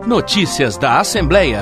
Notícias da Assembleia.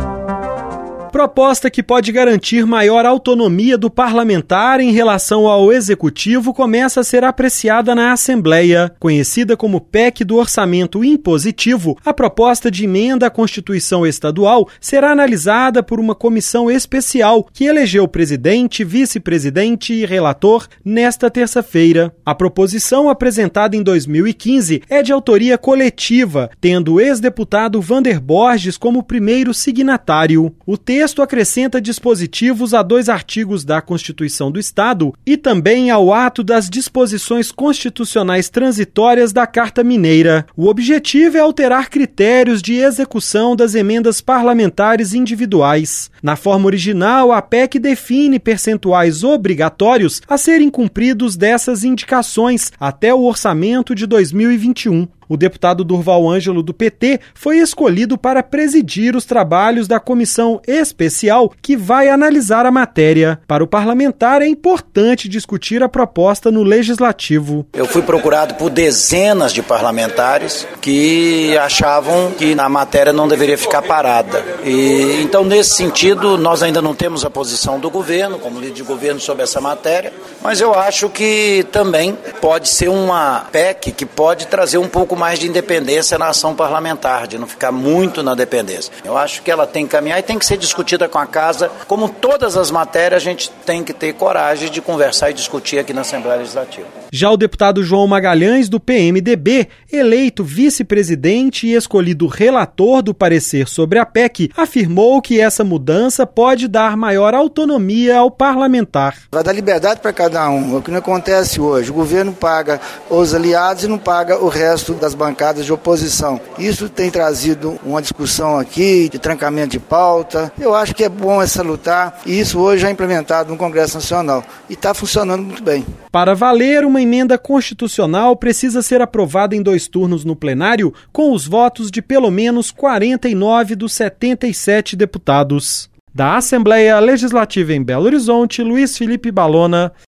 Proposta que pode garantir maior autonomia do parlamentar em relação ao Executivo começa a ser apreciada na Assembleia. Conhecida como PEC do Orçamento Impositivo, a proposta de emenda à Constituição Estadual será analisada por uma comissão especial que elegeu presidente, vice-presidente e relator nesta terça-feira. A proposição, apresentada em 2015, é de autoria coletiva, tendo o ex-deputado Vander Borges como primeiro signatário. O texto acrescenta dispositivos a 2 artigos da Constituição do Estado e também ao ato das disposições constitucionais transitórias da Carta Mineira. O objetivo é alterar critérios de execução das emendas parlamentares individuais. Na forma original, a PEC define percentuais obrigatórios a serem cumpridos dessas indicações até o orçamento de 2021. O deputado Durval Ângelo, do PT, foi escolhido para presidir os trabalhos da comissão especial que vai analisar a matéria. Para o parlamentar, é importante discutir a proposta no Legislativo. Eu fui procurado por dezenas de parlamentares que achavam que a matéria não deveria ficar parada. Então, nesse sentido, nós ainda não temos a posição do governo, como líder de governo, sobre essa matéria, mas eu acho que também pode ser uma PEC que pode trazer um pouco mais de independência na ação parlamentar, de não ficar muito na dependência. Eu acho que ela tem que caminhar e tem que ser discutida com a Casa. Como todas as matérias, a gente tem que ter coragem de conversar e discutir aqui na Assembleia Legislativa. Já o deputado João Magalhães, do PMDB, eleito vice-presidente e escolhido relator do parecer sobre a PEC, afirmou que essa mudança pode dar maior autonomia ao parlamentar. Vai dar liberdade para cada um. O que não acontece hoje, o governo paga os aliados e não paga o resto das bancadas de oposição. Isso tem trazido uma discussão aqui de trancamento de pauta. Eu acho que é bom essa lutar e isso hoje é implementado no Congresso Nacional e está funcionando muito bem. Para valer, uma emenda constitucional precisa ser aprovada em 2 turnos no plenário com os votos de pelo menos 49 dos 77 deputados. Da Assembleia Legislativa em Belo Horizonte, Luiz Felipe Balona.